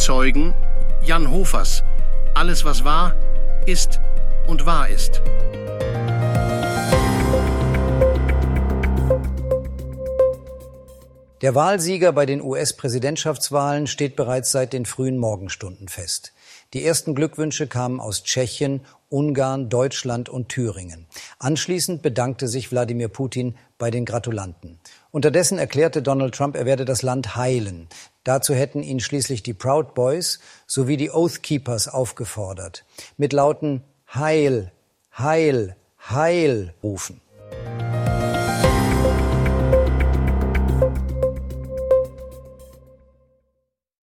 Zeugen Jan Hofers. Alles, was war, ist und wahr ist. Der Wahlsieger bei den US-Präsidentschaftswahlen steht bereits seit den frühen Morgenstunden fest. Die ersten Glückwünsche kamen aus Tschechien, Ungarn, Deutschland und Thüringen. Anschließend bedankte sich Wladimir Putin bei den Gratulanten. Unterdessen erklärte Donald Trump, er werde das Land heilen. Dazu hätten ihn schließlich die Proud Boys sowie die Oath Keepers aufgefordert, mit lauten Heil, Heil, Heil rufen.